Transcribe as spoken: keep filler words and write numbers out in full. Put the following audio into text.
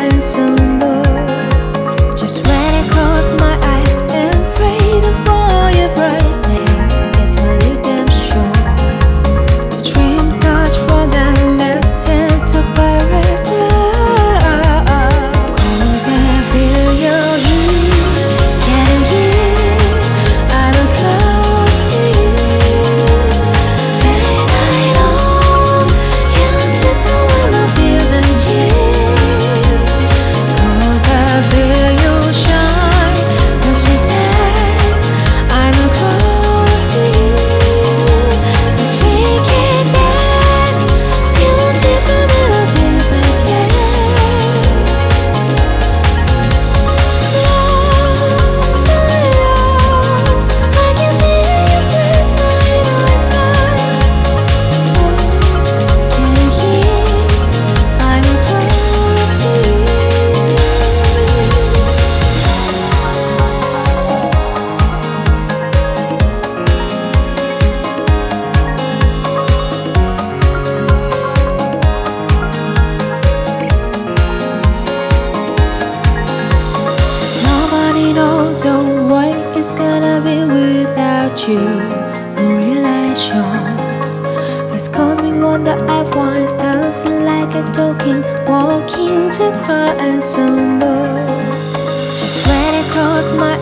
and some more. Just when I close my eyes and pray for your brightness, it's my redemption. The dream touch from the left and to pirate cry. Cause I feel your heat, can you hear? I'm close to you, and I know you're just someone who feels until. Cause I feel you shine, cause you dead. I'm close to you, as we get back beautiful melodies again. Lost my arms, I can feel you press by my side. Can you hear? I'm close to you. Nobody knows the way it's gonna be without you. No relation that's caused me wonder at once. Dancing like a talking, walking to cry and some more. Just when I close my